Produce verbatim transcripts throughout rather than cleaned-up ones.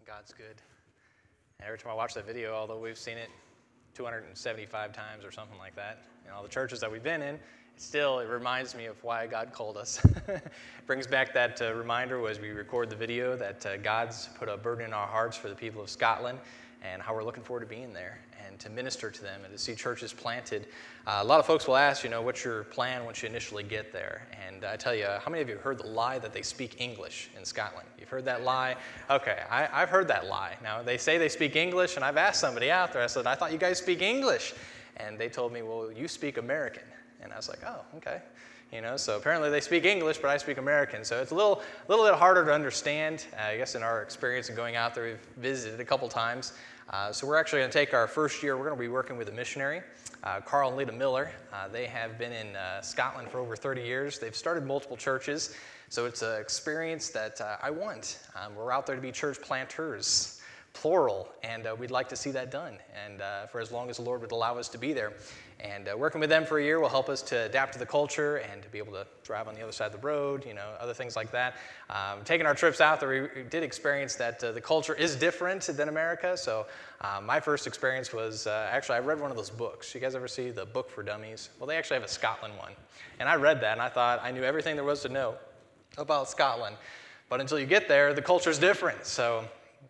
God's good. And every time I watch that video, although we've seen it two hundred seventy-five times or something like that, in all the churches that we've been in, still it reminds me of why God called us. It brings back that uh, reminder as we record the video that uh, God's put a burden in our hearts for the people of Scotland and how we're looking forward to being there and to minister to them and to see churches planted. Uh, a lot of folks will ask, you know, what's your plan once you initially get there? And I tell you, how many of you heard the lie that they speak English in Scotland? You've heard that lie? Okay, I, I've heard that lie. Now, they say they speak English, and I've asked somebody out there, I said, I thought you guys speak English. And they told me, well, you speak American. And I was like, oh, okay. You know, so apparently they speak English, but I speak American. So it's a little, a little bit harder to understand. Uh, I guess in our experience in going out there, we've visited a couple times. Uh, so we're actually going to take our first year. We're going to be working with a missionary, uh, Carl and Lita Miller. Uh, they have been in uh, Scotland for over thirty years. They've started multiple churches. So it's an experience that uh, I want. Um, we're out there to be church planters, plural, and uh, we'd like to see that done, and uh, for as long as the Lord would allow us to be there. And uh, working with them for a year will help us to adapt to the culture and to be able to drive on the other side of the road, you know, other things like that. Um, taking our trips out there, we did experience that uh, the culture is different than America. So uh, my first experience was, uh, actually, I read one of those books. You guys ever see the Book for Dummies? Well, they actually have a Scotland one. And I read that, and I thought I knew everything there was to know about Scotland. But until you get there, the culture's different. So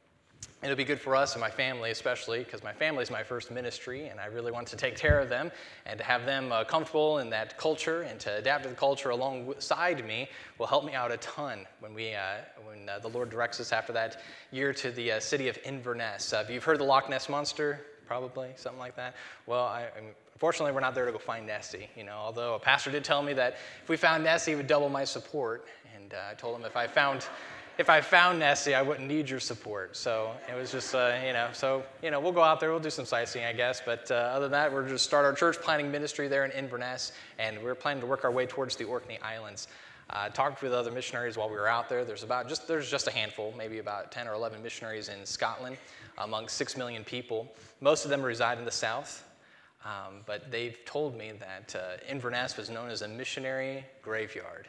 it'll be good for us and my family, especially because my family is my first ministry, and I really want to take care of them and to have them uh, comfortable in that culture and to adapt to the culture alongside me will help me out a ton when we, uh, when uh, the Lord directs us after that year to the uh, city of Inverness. Uh, if you've heard the Loch Ness Monster, probably something like that. Well, I, unfortunately, we're not there to go find Nessie. You know, although a pastor did tell me that if we found Nessie, he would double my support, and uh, I told him if I found. If I found Nessie, I wouldn't need your support. So it was just, uh, you know, so, you know, we'll go out there, we'll do some sightseeing, I guess. But uh, other than that, we're just start our church planting ministry there in Inverness, and we're planning to work our way towards the Orkney Islands. Uh, talked with other missionaries while we were out there. There's about just, there's just a handful, maybe about ten or eleven missionaries in Scotland among six million people. Most of them reside in the south. Um, but they've told me that uh, Inverness was known as a missionary graveyard.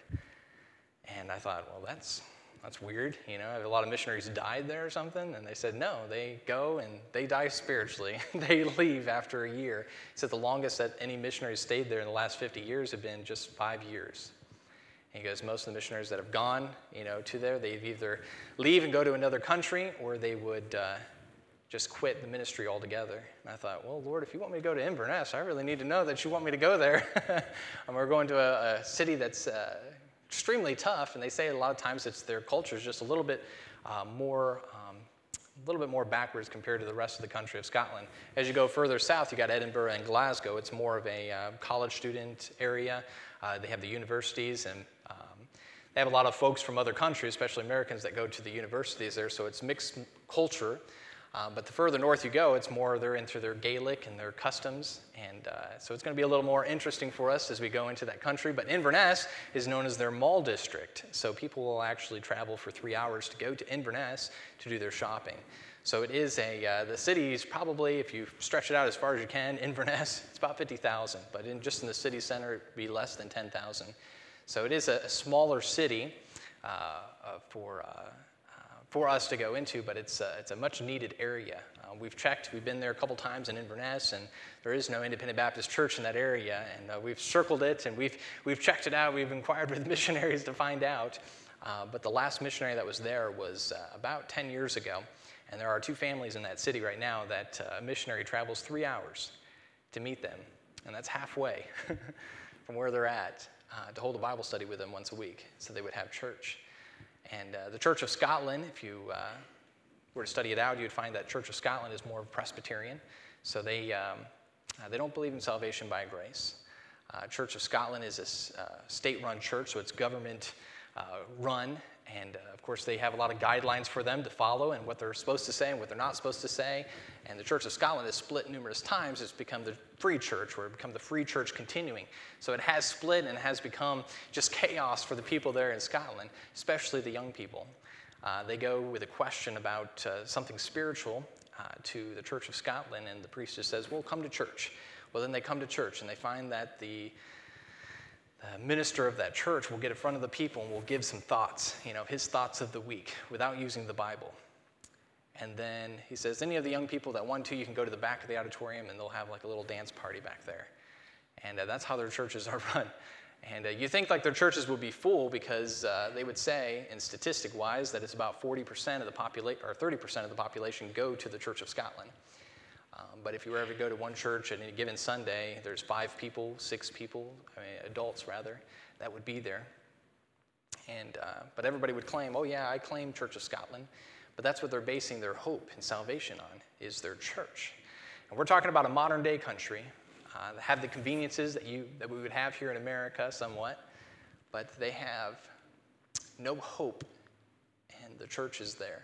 And I thought, well, that's... That's weird, you know, a lot of missionaries died there or something, and they said, no, they go and they die spiritually. They leave after a year. He said the longest that any missionaries stayed there in the last fifty years have been just five years. And he goes, most of the missionaries that have gone, you know, to there, they've either leave and go to another country, or they would uh, just quit the ministry altogether. And I thought, well, Lord, if you want me to go to Inverness, I really need to know that you want me to go there. And we're going to a, a city that's... Uh, extremely tough, and they say a lot of times it's their culture is just a little bit uh, more, um, a little bit more backwards compared to the rest of the country of Scotland. As you go further south, you got Edinburgh and Glasgow. It's more of a uh, college student area. Uh, they have the universities, and um, they have a lot of folks from other countries, especially Americans, that go to the universities there. So it's mixed culture. Um, but the further north you go, it's more they're into their Gaelic and their customs. And uh, so it's going to be a little more interesting for us as we go into that country. But Inverness is known as their mall district. So people will actually travel for three hours to go to Inverness to do their shopping. So it is a, uh, the city is probably, if you stretch it out as far as you can, Inverness, it's about fifty thousand. But in, just in the city center, it would be less than ten thousand. So it is a, a smaller city uh, uh, for... Uh, for us to go into, but it's a, it's a much needed area. Uh, we've checked, we've been there a couple times in Inverness, and there is no Independent Baptist church in that area, and uh, we've circled it, and we've we've checked it out, we've inquired with missionaries to find out, uh, but the last missionary that was there was uh, about ten years ago, and there are two families in that city right now that uh, a missionary travels three hours to meet them, and that's halfway from where they're at, uh, to hold a Bible study with them once a week, so they would have church. And uh, the Church of Scotland, if you uh, were to study it out, you'd find that Church of Scotland is more Presbyterian. So they, um, uh, they don't believe in salvation by grace. Uh, Church of Scotland is a uh, state-run church, so it's government-run. Uh, and, uh, of course, they have a lot of guidelines for them to follow and what they're supposed to say and what they're not supposed to say. And the Church of Scotland has split numerous times. It's become the free church, or it's become the free church continuing. So it has split and has become just chaos for the people there in Scotland, especially the young people. Uh, they go with a question about uh, something spiritual uh, to the Church of Scotland, and the priest just says, well, come to church. Well, then they come to church, and they find that the The minister of that church will get in front of the people and will give some thoughts, you know, his thoughts of the week without using the Bible. And then he says, any of the young people that want to, you can go to the back of the auditorium and they'll have like a little dance party back there. And uh, that's how their churches are run. And uh, you think like their churches would be full because uh, they would say, and statistic-wise, that it's about forty percent of the population, or thirty percent of the population go to the Church of Scotland. Um, but if you were ever to go to one church at any given Sunday, there's five people, six people, I mean, adults rather, that would be there. And uh, but everybody would claim, oh yeah, I claim Church of Scotland. But that's what they're basing their hope and salvation on, is their church. And we're talking about a modern day country. Uh, they have the conveniences that you that we would have here in America somewhat, but they have no hope, and the church is there.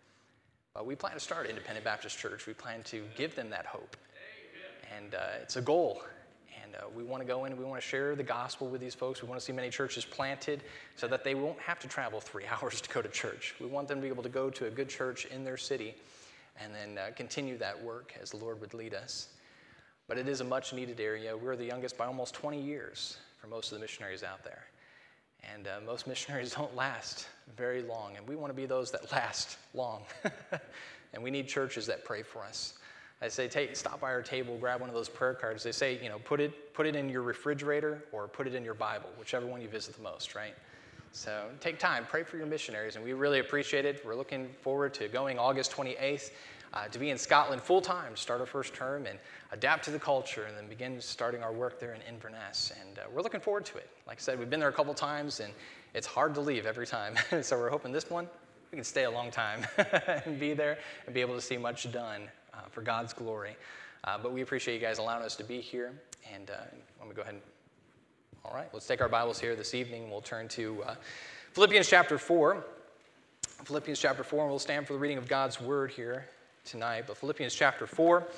But we plan to start Independent Baptist Church. We plan to give them that hope, and uh, it's a goal. And uh, we want to go in and we want to share the gospel with these folks. We want to see many churches planted so that they won't have to travel three hours to go to church. We want them to be able to go to a good church in their city and then uh, continue that work as the Lord would lead us. But it is a much-needed area. We're the youngest by almost twenty years for most of the missionaries out there. And uh, most missionaries don't last very long, and we want to be those that last long. And we need churches that pray for us. I say, take, stop by our table, grab one of those prayer cards. They say, you know, put it, put it in your refrigerator or put it in your Bible, whichever one you visit the most, right? So take time, pray for your missionaries, and we really appreciate it. We're looking forward to going August twenty-eighth uh, to be in Scotland full-time, start our first term, and adapt to the culture, and then begin starting our work there in Inverness. And uh, we're looking forward to it. Like I said, we've been there a couple times, and it's hard to leave every time. So we're hoping this one, we can stay a long time and be there and be able to see much done uh, for God's glory. Uh, but we appreciate you guys allowing us to be here. And uh, let me go ahead and, all right, let's take our Bibles here this evening. We'll turn to uh, Philippians chapter four. Philippians chapter four, and we'll stand for the reading of God's word here tonight. But Philippians chapter four.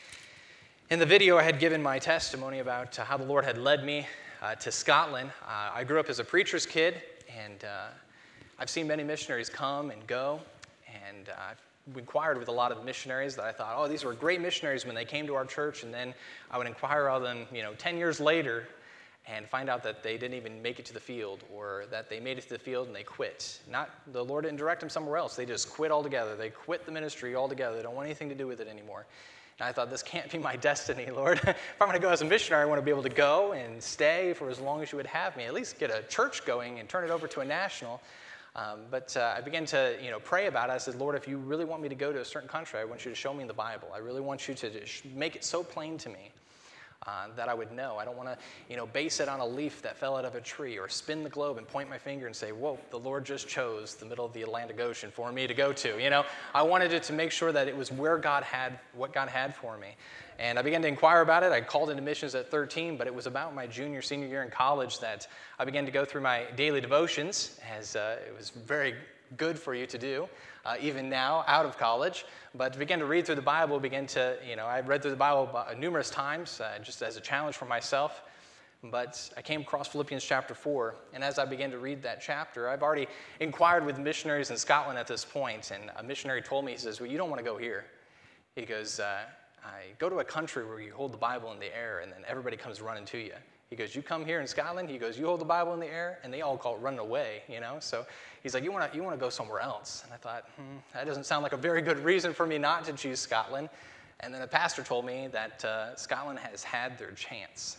In the video, I had given my testimony about uh, how the Lord had led me uh, to Scotland. Uh, I grew up as a preacher's kid, and uh, I've seen many missionaries come and go, and uh, I've inquired with a lot of missionaries that I thought, oh, these were great missionaries when they came to our church, and then I would inquire on them, you know, ten years later, and find out that they didn't even make it to the field, or that they made it to the field and they quit. Not, the Lord didn't direct them somewhere else. They just quit altogether. They quit the ministry altogether. They don't want anything to do with it anymore. And I thought, this can't be my destiny, Lord. If I'm going to go as a missionary, I want to be able to go and stay for as long as you would have me. At least get a church going and turn it over to a national. Um, but uh, I began to, you know, pray about it. I said, Lord, if you really want me to go to a certain country, I want you to show me in the Bible. I really want you to make it so plain to me uh, that I would know. I don't want to, you know, base it on a leaf that fell out of a tree, or spin the globe and point my finger and say, whoa, the Lord just chose the middle of the Atlantic Ocean for me to go to. You know, I wanted it to make sure that it was where God had, what God had for me. And I began to inquire about it. I called into missions at thirteen, but it was about my junior, senior year in college that I began to go through my daily devotions, as uh, it was very good for you to do, uh, even now, out of college. But to begin to read through the Bible, begin to, you know, I've read through the Bible numerous times, uh, just as a challenge for myself. But I came across Philippians chapter four, and as I began to read that chapter, I've already inquired with missionaries in Scotland at this point, and a missionary told me, he says, well, you don't want to go here. He goes, uh, I go to a country where you hold the Bible in the air, and then everybody comes running to you. He goes, you come here in Scotland, he goes, you hold the Bible in the air, and they all call it running away, you know? So he's like, you want to you want to go somewhere else? And I thought, hmm, that doesn't sound like a very good reason for me not to choose Scotland. And then the pastor told me that uh, Scotland has had their chance.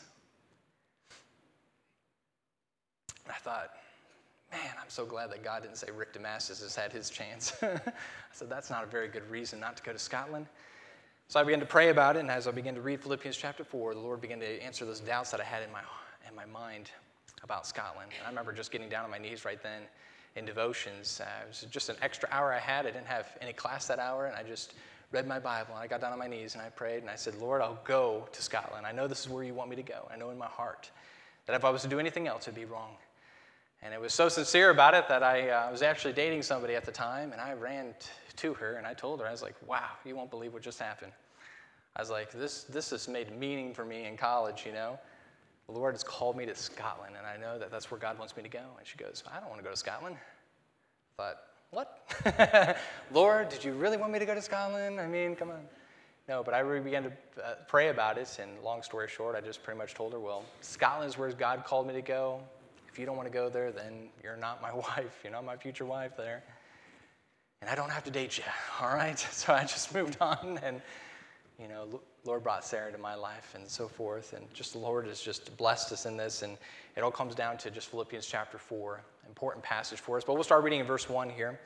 And I thought, man, I'm so glad that God didn't say Rick Damascus has had his chance. I said, that's not a very good reason not to go to Scotland. So I began to pray about it, and as I began to read Philippians chapter four, the Lord began to answer those doubts that I had in my in my mind about Scotland. And I remember just getting down on my knees right then in devotions. Uh, it was just an extra hour I had. I didn't have any class that hour, and I just read my Bible, and I got down on my knees, and I prayed, and I said, Lord, I'll go to Scotland. I know this is where you want me to go. I know in my heart that if I was to do anything else, it'd be wrong. And it was so sincere about it that I uh, was actually dating somebody at the time, and I ran t- to her, and I told her, I was like, wow, you won't believe what just happened. I was like, this this has made meaning for me in college, you know. The Lord has called me to Scotland, and I know that that's where God wants me to go. And she goes, I don't want to go to Scotland. I thought, what? Lord, did you really want me to go to Scotland? I mean, come on. No, but I really began to uh, pray about it, and long story short, I just pretty much told her, well, Scotland is where God called me to go. If you don't want to go there, then you're not my wife. You're not my future wife there. And I don't have to date you, all right? So I just moved on, and, you know, Lord brought Sarah into my life and so forth. And just the Lord has just blessed us in this. And it all comes down to just Philippians chapter four, important passage for us. But we'll start reading in verse one here.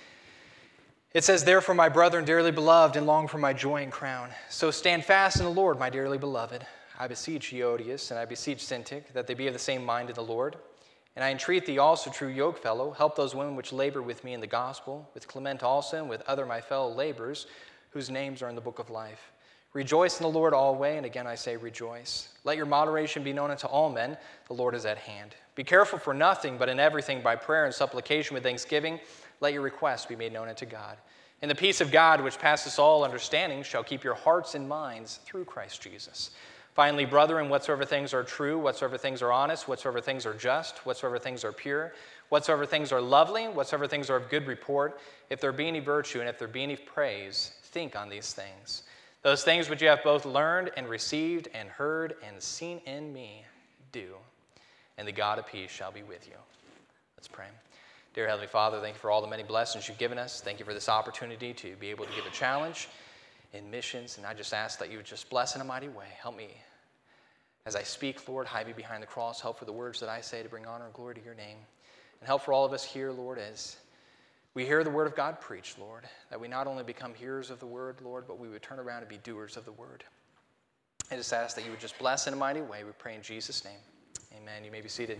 It says, "Therefore, my brethren, dearly beloved, and long for my joy and crown. So stand fast in the Lord, my dearly beloved. I beseech Euodias, and I beseech Syntyche, that they be of the same mind in the Lord. And I entreat thee also, true yokefellow, help those women which labor with me in the gospel, with Clement also, and with other my fellow laborers, whose names are in the book of life. Rejoice in the Lord always, and again I say rejoice. Let your moderation be known unto all men, the Lord is at hand. Be careful for nothing, but in everything by prayer and supplication with thanksgiving, let your requests be made known unto God. And the peace of God, which passeth all understanding, shall keep your hearts and minds through Christ Jesus. Finally, brethren, whatsoever things are true, whatsoever things are honest, whatsoever things are just, whatsoever things are pure, whatsoever things are lovely, whatsoever things are of good report, if there be any virtue and if there be any praise, think on these things. Those things which you have both learned and received and heard and seen in me, do. And the God of peace shall be with you." Let's pray. Dear Heavenly Father, thank you for all the many blessings you've given us. Thank you for this opportunity to be able to give a challenge in missions. And I just ask that you would just bless in a mighty way. Help me as I speak, Lord. Hide me behind the cross. Help for the words that I say to bring honor and glory to your name. And help for all of us here, Lord, as we hear the word of God preached, Lord, that we not only become hearers of the word, Lord, but we would turn around and be doers of the word. I just ask that you would just bless in a mighty way. We pray in Jesus' name. Amen. You may be seated.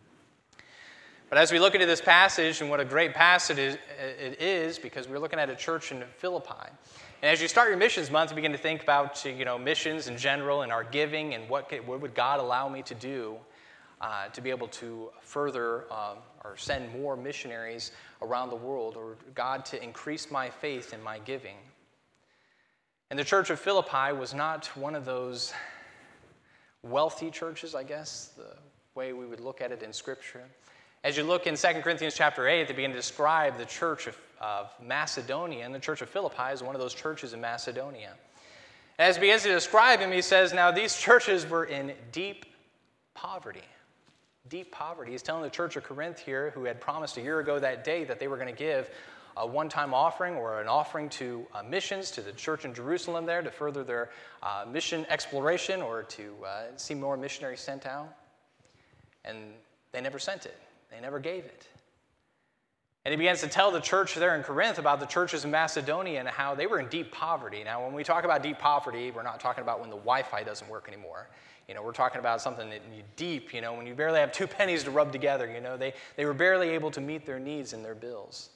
But as we look into this passage, and what a great passage it is, because we're looking at a church in Philippi. And as you start your missions month, you begin to think about, you know, missions in general and our giving and what, what would God allow me to do uh, to be able to further um, or send more missionaries around the world, or God to increase my faith in my giving. And the church of Philippi was not one of those wealthy churches, I guess, the way we would look at it in Scripture. As you look in Second Corinthians chapter eight, they begin to describe the church of, of Macedonia, and the church of Philippi is one of those churches in Macedonia. And as he begins to describe him, he says, now these churches were in deep poverty. Deep poverty. He's telling the church of Corinth here, who had promised a year ago that day that they were going to give a one-time offering or an offering to uh, missions to the church in Jerusalem there to further their uh, mission exploration or to uh, see more missionaries sent out. And they never sent it. They never gave it. And he begins to tell the church there in Corinth about the churches in Macedonia and how they were in deep poverty. Now, when we talk about deep poverty, we're not talking about when the Wi-Fi doesn't work anymore. You know, we're talking about something that you deep, you know, when you barely have two pennies to rub together, you know, they, they were barely able to meet their needs and their bills.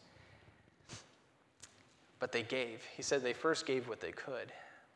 But they gave. He said they first gave what they could.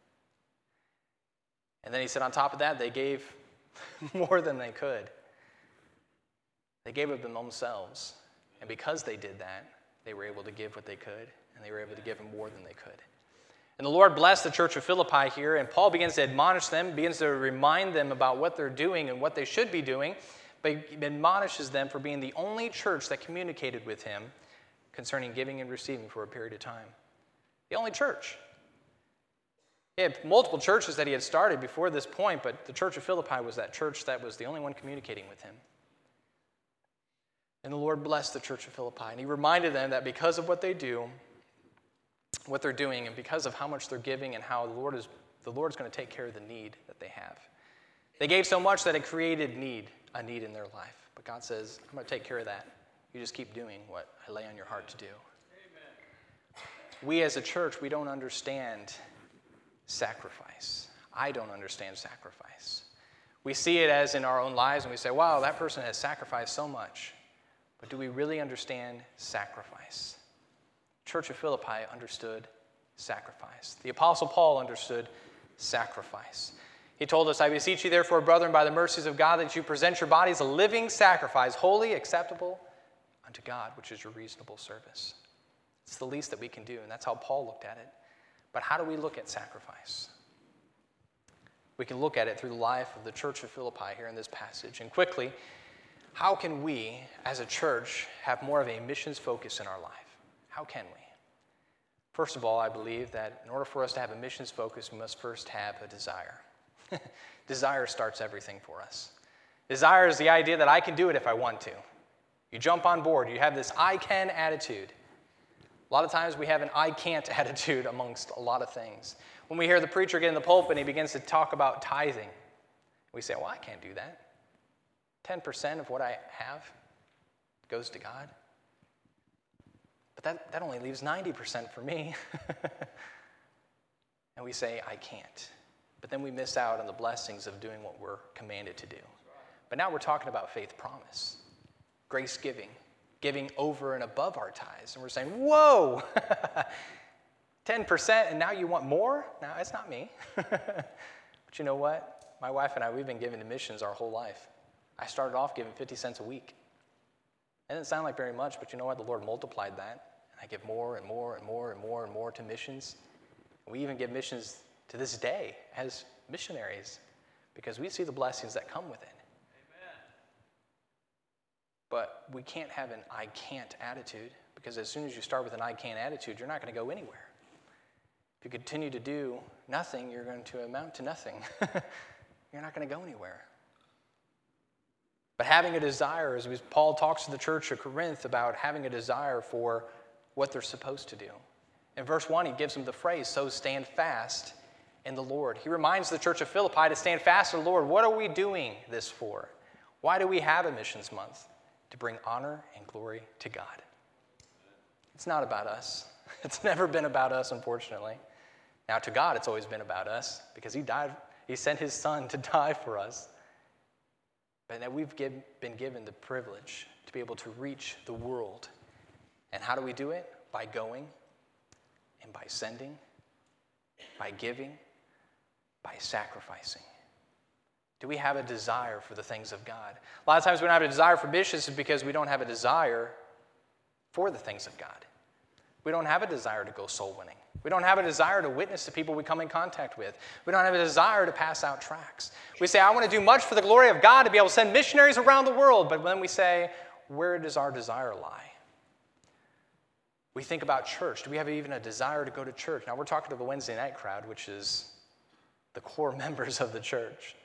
And then he said on top of that, they gave more than they could. They gave of them themselves. And because they did that, they were able to give what they could, and they were able to give more than they could. And the Lord blessed the church of Philippi here, and Paul begins to admonish them, begins to remind them about what they're doing and what they should be doing, but he admonishes them for being the only church that communicated with him concerning giving and receiving for a period of time. The only church. He had multiple churches that he had started before this point, but the church of Philippi was that church that was the only one communicating with him. And the Lord blessed the church of Philippi, and he reminded them that because of what they do, what they're doing, and because of how much they're giving and how the Lord is, the Lord is going to take care of the need that they have. They gave so much that it created need, a need in their life. But God says, I'm going to take care of that. You just keep doing what I lay on your heart to do. Amen. We as a church, we don't understand sacrifice. I don't understand sacrifice. We see it as in our own lives, and we say, wow, that person has sacrificed so much. But do we really understand sacrifice? Church of Philippi understood sacrifice. The Apostle Paul understood sacrifice. He told us, I beseech you therefore, brethren, by the mercies of God, that you present your bodies a living sacrifice, holy, acceptable unto God, which is your reasonable service. It's the least that we can do, and that's how Paul looked at it. But how do we look at sacrifice? We can look at it through the life of the church of Philippi here in this passage. And quickly, how can we, as a church, have more of a missions focus in our life? How can we? First of all, I believe that in order for us to have a missions focus, we must first have a desire. Desire starts everything for us. Desire is the idea that I can do it if I want to. You jump on board. You have this I can attitude. A A lot of times we have an I can't attitude amongst a lot of things. When we hear the preacher get in the pulpit and he begins to talk about tithing, we say, well, I can't do that. ten percent of what I have goes to God. But that, that only leaves ninety percent for me. And we say, I can't. But then we miss out on the blessings of doing what we're commanded to do. But now we're talking about faith promise, grace giving, giving over and above our tithes. And we're saying, whoa, ten percent and now you want more? No, it's not me. But you know what? My wife and I, we've been giving to missions our whole life. I started off giving fifty cents a week. It didn't sound like very much, but you know what? The Lord multiplied that. And I give more and more and more and more and more to missions. We even give missions to this day as missionaries because we see the blessings that come with it. Amen. But we can't have an I can't attitude because as soon as you start with an I can't attitude, you're not going to go anywhere. If you continue to do nothing, you're going to amount to nothing. You're not going to go anywhere. But having a desire, as Paul talks to the church of Corinth about having a desire for what they're supposed to do. In verse one, he gives them the phrase, so stand fast in the Lord. He reminds the church of Philippi to stand fast in the Lord. What are we doing this for? Why do we have a missions month? To bring honor and glory to God. It's not about us. It's never been about us, unfortunately. Now, to God, it's always been about us because he died. He sent his son to die for us. But now we've give, been given the privilege to be able to reach the world. And how do we do it? By going and by sending, by giving, by sacrificing. Do we have a desire for the things of God? A lot of times we don't have a desire for missions because we don't have a desire for the things of God. We don't have a desire to go soul winning. We don't have a desire to witness to people we come in contact with. We don't have a desire to pass out tracts. We say, I want to do much for the glory of God to be able to send missionaries around the world. But then we say, where does our desire lie? We think about church. Do we have even a desire to go to church? Now, we're talking to the Wednesday night crowd, which is the core members of the church.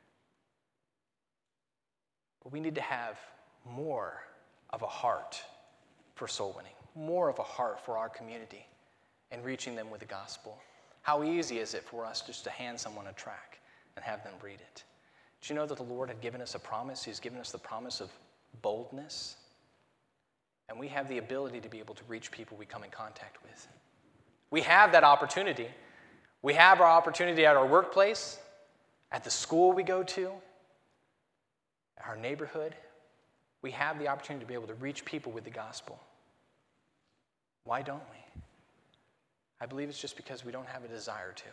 But we need to have more of a heart for soul winning, more of a heart for our community and reaching them with the gospel. How easy is it for us just to hand someone a tract and have them read it? Do you know that the Lord had given us a promise? He's given us the promise of boldness. And we have the ability to be able to reach people we come in contact with. We have that opportunity. We have our opportunity at our workplace, at the school we go to, our neighborhood. We have the opportunity to be able to reach people with the gospel. Why don't we? I believe it's just because we don't have a desire to.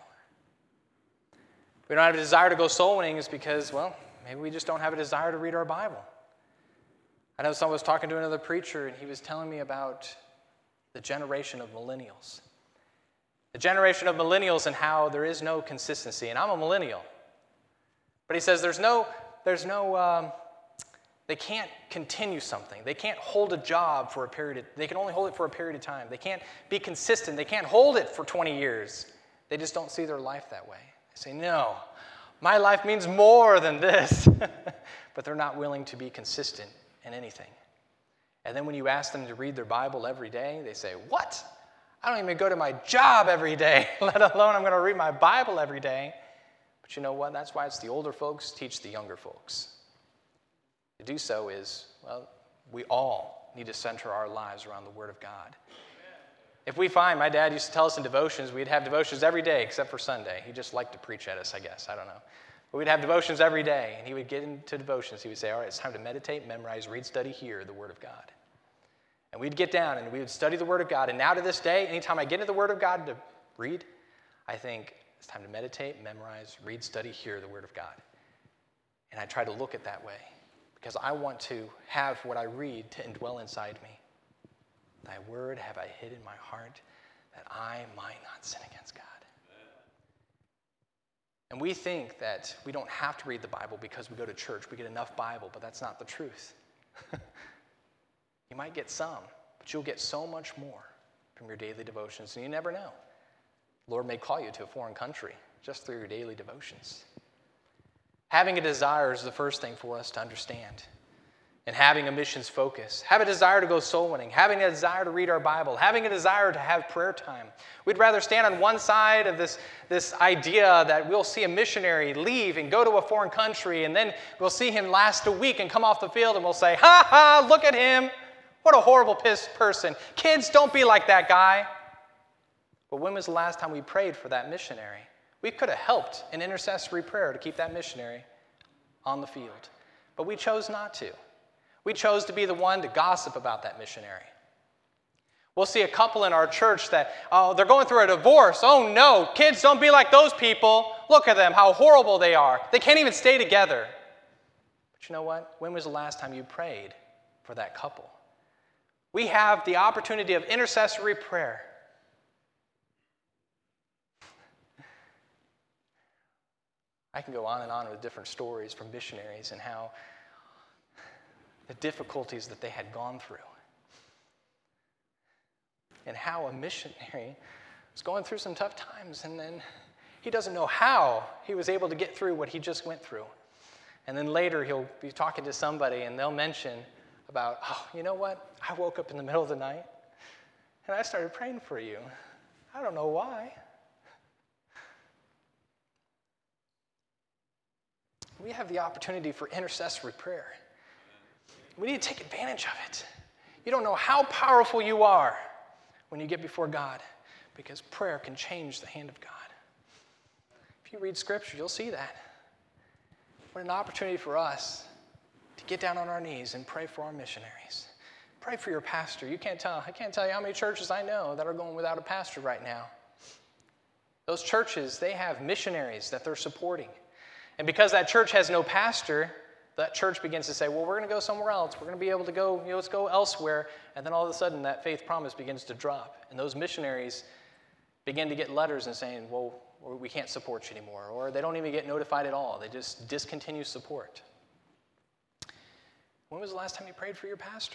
We don't have a desire to go soul winning is because, well, maybe we just don't have a desire to read our Bible. I know someone was talking to another preacher, and he was telling me about the generation of millennials. The generation of millennials and how there is no consistency. And I'm a millennial. But he says there's no, there's no, um, they can't continue something. They can't hold a job for a period of, they can only hold it for a period of time. They can't be consistent. They can't hold it for twenty years. They just don't see their life that way. They say, no, my life means more than this. But they're not willing to be consistent in anything. And then when you ask them to read their Bible every day, they say, what? I don't even go to my job every day, let alone I'm going to read my Bible every day. But you know what? That's why it's the older folks teach the younger folks. To do so is, well, we all need to center our lives around the Word of God. If we find, my dad used to tell us in devotions, we'd have devotions every day except for Sunday. He just liked to preach at us, I guess. I don't know. But we'd have devotions every day, and he would get into devotions. He would say, all right, it's time to meditate, memorize, read, study, hear the Word of God. And we'd get down, and we would study the Word of God. And now to this day, anytime I get into the Word of God to read, I think it's time to meditate, memorize, read, study, hear the Word of God. And I try to look at that way because I want to have what I read to indwell inside me. Thy word have I hid in my heart that I might not sin against God. And we think that we don't have to read the Bible because we go to church. We get enough Bible, but that's not the truth. You might get some, but you'll get so much more from your daily devotions, and you never know. The Lord may call you to a foreign country just through your daily devotions. Having a desire is the first thing for us to understand. and having a missions focus, have a desire to go soul winning, having a desire to read our Bible, having a desire to have prayer time. We'd rather stand on one side of this, this idea that we'll see a missionary leave and go to a foreign country, and then we'll see him last a week and come off the field and we'll say, ha ha, look at him. What a horrible person. Kids, don't be like that guy. But when was the last time we prayed for that missionary? We could have helped in intercessory prayer to keep that missionary on the field. But we chose not to. We chose to be the one to gossip about that missionary. We'll see a couple in our church that, oh, they're going through a divorce. Oh, no, kids, don't be like those people. Look at them, how horrible they are. They can't even stay together. But you know what? When was the last time you prayed for that couple? We have the opportunity of intercessory prayer. I can go on and on with different stories from missionaries and how the difficulties that they had gone through. And how a missionary was going through some tough times, and then he doesn't know how he was able to get through what he just went through. And then later he'll be talking to somebody and they'll mention about, oh, you know what? I woke up in the middle of the night and I started praying for you. I don't know why. We have the opportunity for intercessory prayer. We need to take advantage of it. You don't know how powerful you are when you get before God, because prayer can change the hand of God. If you read Scripture, you'll see that. What an opportunity for us to get down on our knees and pray for our missionaries. Pray for your pastor. You can't tell, I can't tell you how many churches I know that are going without a pastor right now. Those churches, they have missionaries that they're supporting. And because that church has no pastor, that church begins to say, well, we're going to go somewhere else. We're going to be able to go, you know, let's go elsewhere. And then all of a sudden, that faith promise begins to drop. And those missionaries begin to get letters and saying, well, we can't support you anymore. Or they don't even get notified at all. They just discontinue support. When was the last time you prayed for your pastor?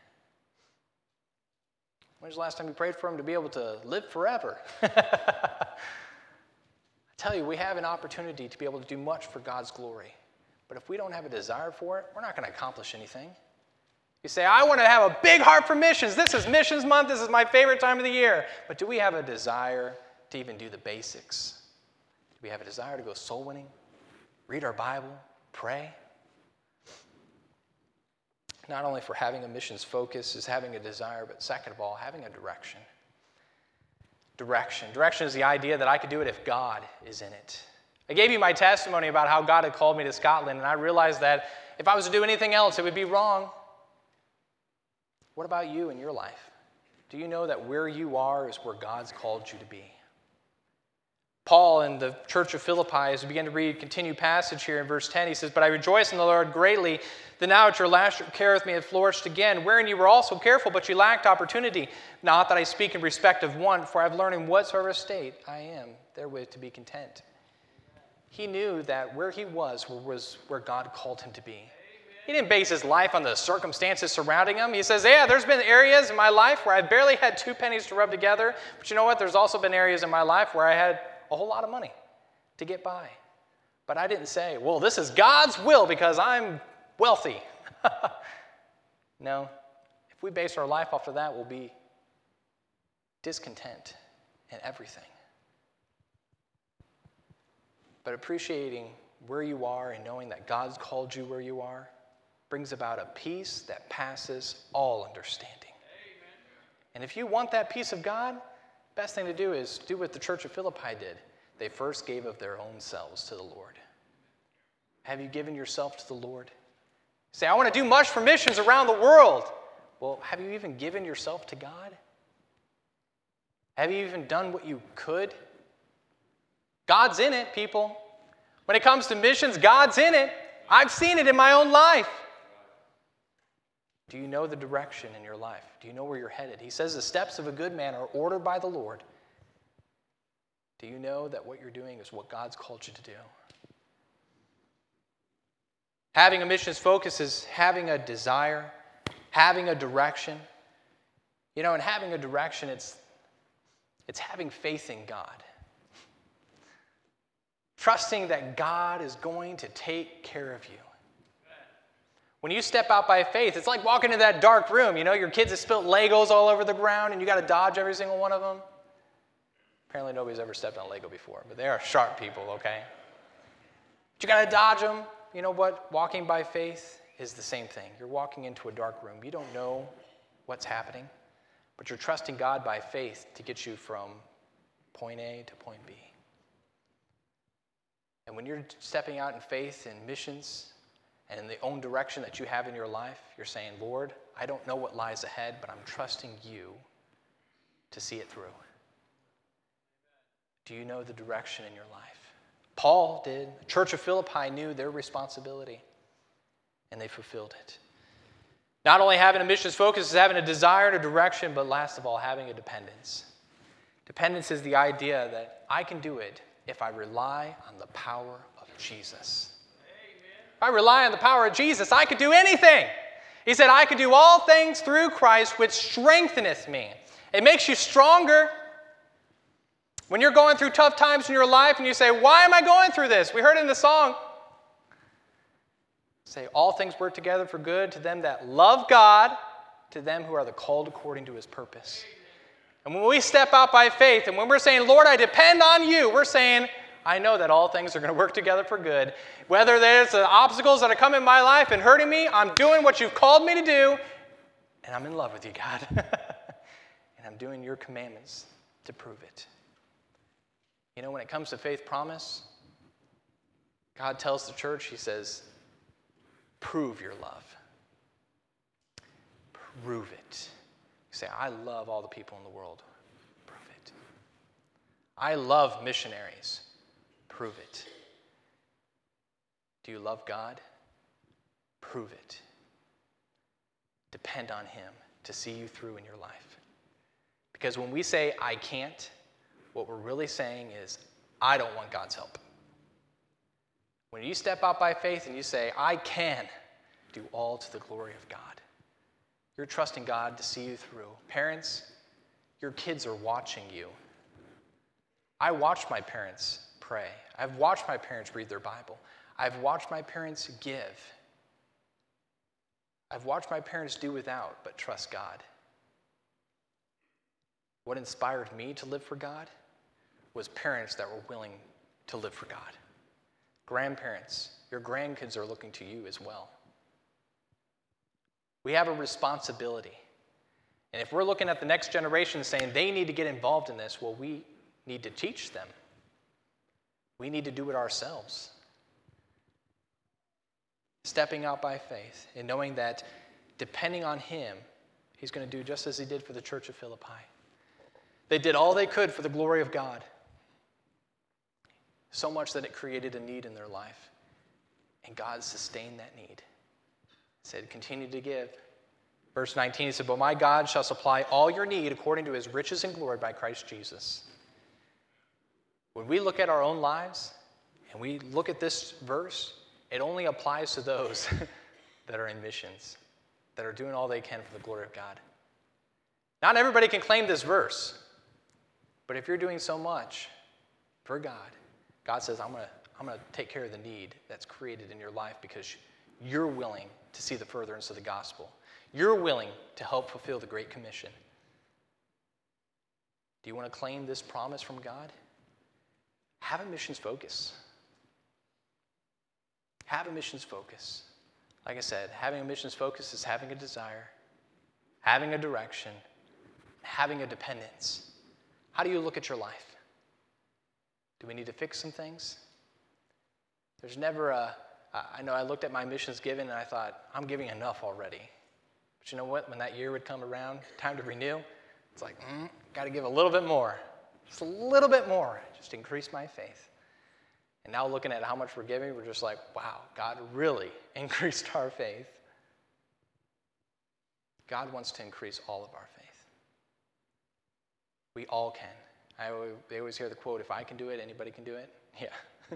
When was the last time you prayed for him to be able to live forever? I tell you, we have an opportunity to be able to do much for God's glory. But if we don't have a desire for it, we're not going to accomplish anything. You say, I want to have a big heart for missions. This is missions month. This is my favorite time of the year. But do we have a desire to even do the basics? Do we have a desire to go soul winning, read our Bible, pray? Not only for having a missions focus is having a desire, but second of all, having a direction. Direction. Direction is the idea that I could do it if God is in it. I gave you my testimony about how God had called me to Scotland, and I realized that if I was to do anything else, it would be wrong. What about you in your life? Do you know that where you are is where God's called you to be? Paul in the church of Philippi, as we begin to read, continue passage here in verse ten, he says, but I rejoice in the Lord greatly that now at your last care with me hath flourished again, wherein you were also careful, but you lacked opportunity. Not that I speak in respect of want, for I have learned in whatsoever state I am therewith to be content. He knew that where he was was where God called him to be. He didn't base his life on the circumstances surrounding him. He says, yeah, there's been areas in my life where I barely had two pennies to rub together. But you know what? There's also been areas in my life where I had a whole lot of money to get by. But I didn't say, well, this is God's will because I'm wealthy. No. If we base our life off of that, we'll be discontent in everything. But appreciating where you are and knowing that God's called you where you are brings about a peace that passes all understanding. Amen. And if you want that peace of God, best thing to do is do what the church of Philippi did. They first gave of their own selves to the Lord. Have you given yourself to the Lord? Say, I want to do much for missions around the world. Well, have you even given yourself to God? Have you even done what you could? God's in it, people. When it comes to missions, God's in it. I've seen it in my own life. Do you know the direction in your life? Do you know where you're headed? He says the steps of a good man are ordered by the Lord. Do you know that what you're doing is what God's called you to do? Having a missions focus is having a desire, having a direction. You know, and having a direction, it's, it's having faith in God. Trusting that God is going to take care of you. When you step out by faith, it's like walking into that dark room. You know, your kids have spilt Legos all over the ground, and you got to dodge every single one of them. Apparently nobody's ever stepped on Lego before, but they are sharp people, okay? But you got to dodge them. You know what? Walking by faith is the same thing. You're walking into a dark room. You don't know what's happening, but you're trusting God by faith to get you from point A to point B. And when you're stepping out in faith in missions and in the own direction that you have in your life, you're saying, Lord, I don't know what lies ahead, but I'm trusting you to see it through. Do you know the direction in your life? Paul did. The Church of Philippi knew their responsibility, and they fulfilled it. Not only having a missions focus is having a desire and a direction, but last of all, having a dependence. Dependence is the idea that I can do it if I rely on the power of Jesus. Amen. If I rely on the power of Jesus, I could do anything. He said, I could do all things through Christ, which strengtheneth me. It makes you stronger. When you're going through tough times in your life and you say, why am I going through this? We heard it in the song. Say, all things work together for good to them that love God, to them who are the called according to his purpose. And when we step out by faith, and when we're saying, Lord, I depend on you, we're saying, I know that all things are going to work together for good. Whether there's the obstacles that are coming in my life and hurting me, I'm doing what you've called me to do, and I'm in love with you, God. And I'm doing your commandments to prove it. You know, when it comes to faith promise, God tells the church, he says, prove your love. Prove it. You say, I love all the people in the world. Prove it. I love missionaries. Prove it. Do you love God? Prove it. Depend on him to see you through in your life. Because when we say, I can't, what we're really saying is, I don't want God's help. When you step out by faith and you say, I can do all to the glory of God, you're trusting God to see you through. Parents, your kids are watching you. I watch my parents pray. I've watched my parents read their Bible. I've watched my parents give. I've watched my parents do without, but trust God. What inspired me to live for God was parents that were willing to live for God. Grandparents, your grandkids are looking to you as well. We have a responsibility. And if we're looking at the next generation saying they need to get involved in this, well, we need to teach them. We need to do it ourselves. Stepping out by faith and knowing that depending on him, he's going to do just as he did for the Church of Philippi. They did all they could for the glory of God. So much that it created a need in their life. And God sustained that need. He said, continue to give. Verse nineteen, he said, but my God shall supply all your need according to his riches and glory by Christ Jesus. When we look at our own lives and we look at this verse, it only applies to those that are in missions, that are doing all they can for the glory of God. Not everybody can claim this verse, but if you're doing so much for God, God says, I'm going to I'm going to take care of the need that's created in your life because you're willing to see the furtherance of the gospel. You're willing to help fulfill the Great Commission. Do you want to claim this promise from God? Have a missions focus. Have a missions focus. Like I said, having a missions focus is having a desire, having a direction, having a dependence. How do you look at your life? Do we need to fix some things? There's never a, I know I looked at my missions given and I thought, I'm giving enough already. But you know what? When that year would come around, time to renew, it's like, mm, got to give a little bit more. Just a little bit more. Just increase my faith. And now looking at how much we're giving, we're just like, wow, God really increased our faith. God wants to increase all of our faith. We all can. I always, they always hear the quote, if I can do it, anybody can do it. Yeah.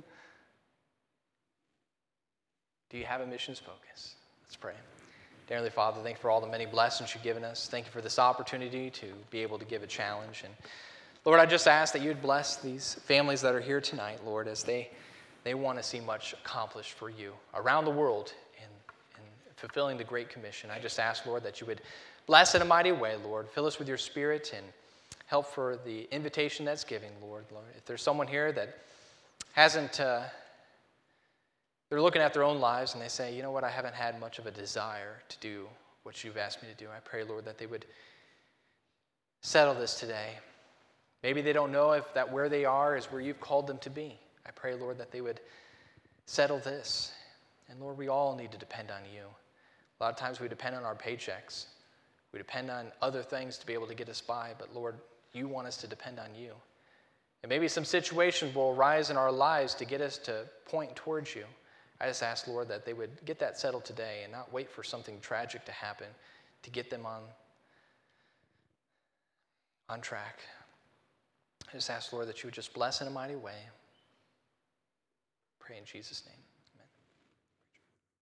Do you have a missions focus? Let's pray. Dear Heavenly Father, thank you for all the many blessings you've given us. Thank you for this opportunity to be able to give a challenge. And Lord, I just ask that you would bless these families that are here tonight, Lord, as they, they want to see much accomplished for you around the world in, in fulfilling the Great Commission. I just ask, Lord, that you would bless in a mighty way, Lord. Fill us with your Spirit and help for the invitation that's giving, Lord. Lord, if there's someone here that hasn't, uh, they're looking at their own lives and they say, you know what, I haven't had much of a desire to do what you've asked me to do. I pray, Lord, that they would settle this today. Maybe they don't know if that where they are is where you've called them to be. I pray, Lord, that they would settle this. And Lord, we all need to depend on you. A lot of times we depend on our paychecks. We depend on other things to be able to get us by. But Lord, you want us to depend on you. And maybe some situations will arise in our lives to get us to point towards you. I just ask, Lord, that they would get that settled today and not wait for something tragic to happen to get them on, on track. I just ask, Lord, that you would just bless in a mighty way. Pray in Jesus' name.